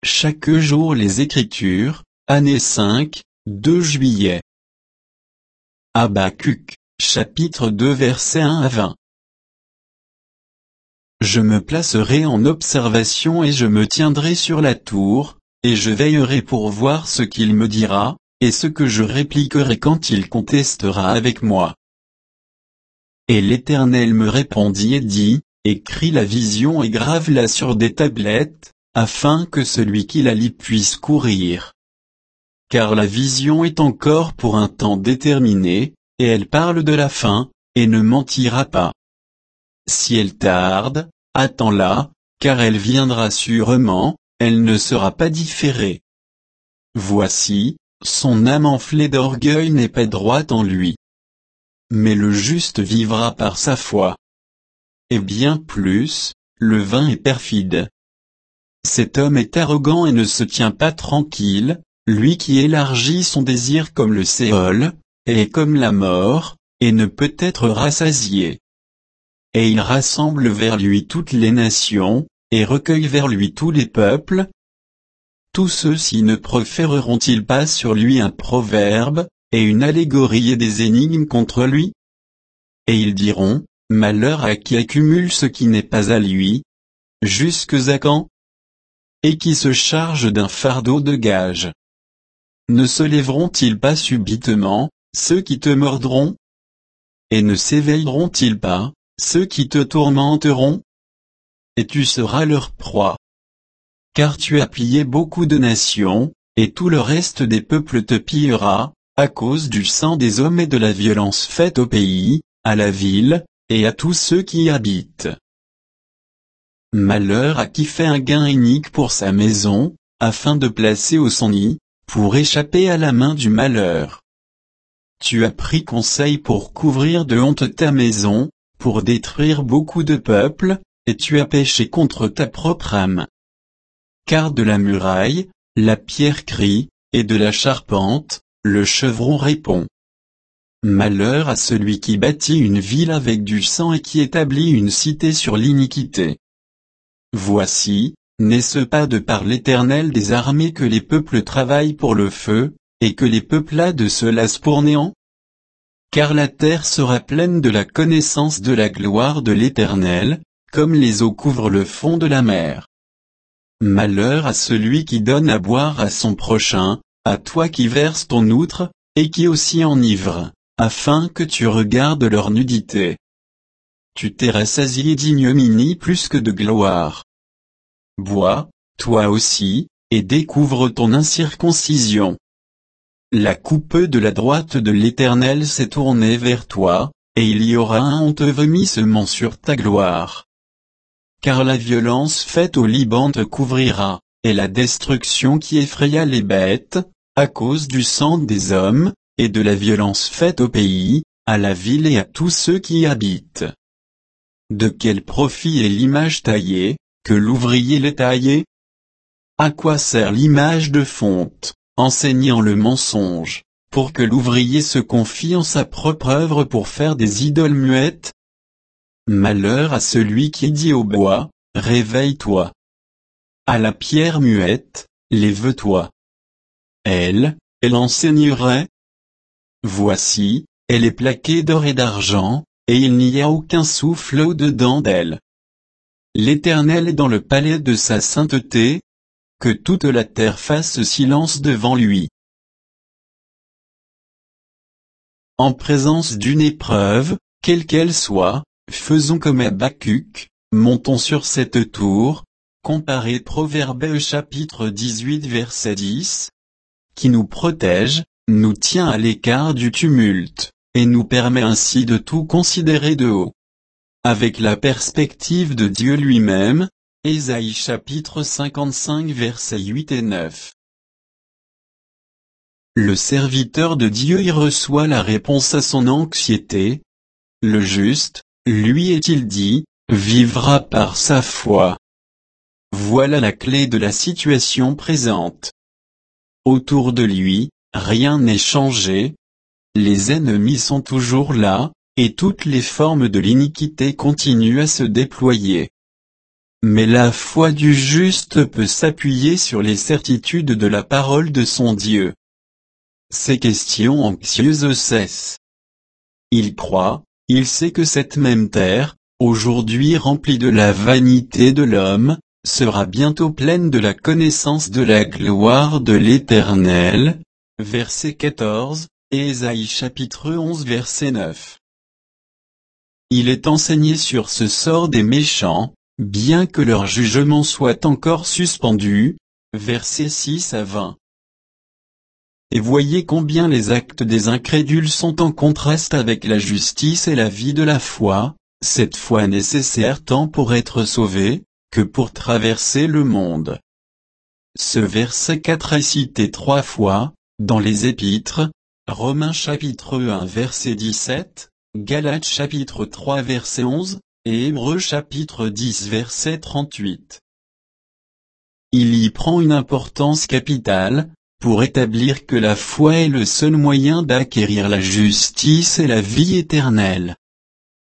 chaque jour les Écritures, année 5, 2 juillet. Habacuc, chapitre 2 versets 1 à 20. Je me placerai en observation et je me tiendrai sur la tour, et je veillerai pour voir ce qu'il me dira, et ce que je répliquerai quand il contestera avec moi. Et l'Éternel me répondit et dit, écris la vision et grave-la sur des tablettes, afin que celui qui la lit puisse courir. Car la vision est encore pour un temps déterminé, et elle parle de la fin, et ne mentira pas. Si elle tarde, attends-la, car elle viendra sûrement, elle ne sera pas différée. Voici, son âme enflée d'orgueil n'est pas droite en lui. Mais le juste vivra par sa foi. Et bien plus, le vain est perfide. Cet homme est arrogant et ne se tient pas tranquille, lui qui élargit son désir comme le Séol, et est comme la mort, et ne peut être rassasié. Et il rassemble vers lui toutes les nations, et recueille vers lui tous les peuples. Tous ceux-ci ne proféreront-ils pas sur lui un proverbe, et une allégorie et des énigmes contre lui? Et ils diront, malheur à qui accumule ce qui n'est pas à lui. Jusque à quand? Et qui se charge d'un fardeau de gages. Ne se lèveront-ils pas subitement, ceux qui te mordront? Et ne s'éveilleront-ils pas, ceux qui te tourmenteront? Et tu seras leur proie. Car tu as pillé beaucoup de nations, et tout le reste des peuples te pillera, à cause du sang des hommes et de la violence faite au pays, à la ville, et à tous ceux qui y habitent. Malheur à qui fait un gain inique pour sa maison, afin de placer au son nid, pour échapper à la main du malheur. Tu as pris conseil pour couvrir de honte ta maison, pour détruire beaucoup de peuples, et tu as péché contre ta propre âme. Car de la muraille, la pierre crie, et de la charpente, le chevreau répond. Malheur à celui qui bâtit une ville avec du sang et qui établit une cité sur l'iniquité. Voici, n'est-ce pas de par l'Éternel des armées que les peuples travaillent pour le feu, et que les peuplades se lassent pour néant? Car la terre sera pleine de la connaissance de la gloire de l'Éternel, comme les eaux couvrent le fond de la mer. Malheur à celui qui donne à boire à son prochain, à toi qui verses ton outre, et qui aussi enivre, afin que tu regardes leur nudité. Tu t'es rassasié d'ignominie plus que de gloire. Bois, toi aussi, et découvre ton incirconcision. La coupe de la droite de l'Éternel s'est tournée vers toi, et il y aura un honte vomissement sur ta gloire. Car la violence faite au Liban te couvrira, et la destruction qui effraya les bêtes, à cause du sang des hommes, et de la violence faite au pays, à la ville et à tous ceux qui y habitent. De quel profit est l'image taillée, que l'ouvrier l'ait taillée? À quoi sert l'image de fonte, enseignant le mensonge, pour que l'ouvrier se confie en sa propre œuvre pour faire des idoles muettes? Malheur à celui qui dit au bois, réveille-toi. À la pierre muette, lève-toi. Elle enseignerait. Voici, elle est plaquée d'or et d'argent, et il n'y a aucun souffle au-dedans d'elle. L'Éternel est dans le palais de sa sainteté. Que toute la terre fasse silence devant lui. En présence d'une épreuve, quelle qu'elle soit, faisons comme Habacuc, montons sur cette tour, comparez Proverbes chapitre 18 verset 10, qui nous protège, nous tient à l'écart du tumulte, et nous permet ainsi de tout considérer de haut. Avec la perspective de Dieu lui-même, Ésaïe chapitre 55 versets 8 et 9. Le serviteur de Dieu y reçoit la réponse à son anxiété. Le juste, lui est-il dit, vivra par sa foi. Voilà la clé de la situation présente. Autour de lui, rien n'est changé. Les ennemis sont toujours là, et toutes les formes de l'iniquité continuent à se déployer. mais la foi du juste peut s'appuyer sur les certitudes de la parole de son Dieu. Ces questions anxieuses cessent. Il croit, il sait que cette même terre, aujourd'hui remplie de la vanité de l'homme, sera bientôt pleine de la connaissance de la gloire de l'Éternel. Verset 14, Ésaïe chapitre 11 verset 9. Il est enseigné sur ce sort des méchants, bien que leur jugement soit encore suspendu. Versets 6 à 20. Et voyez combien les actes des incrédules sont en contraste avec la justice et la vie de la foi, cette foi nécessaire tant pour être sauvé, que pour traverser le monde. Ce verset 4 est cité 3 fois, dans les Épîtres, Romains chapitre 1 verset 17, Galates chapitre 3 verset 11, et Hébreux chapitre 10 verset 38. Il y prend une importance capitale, pour établir que la foi est le seul moyen d'acquérir la justice et la vie éternelle.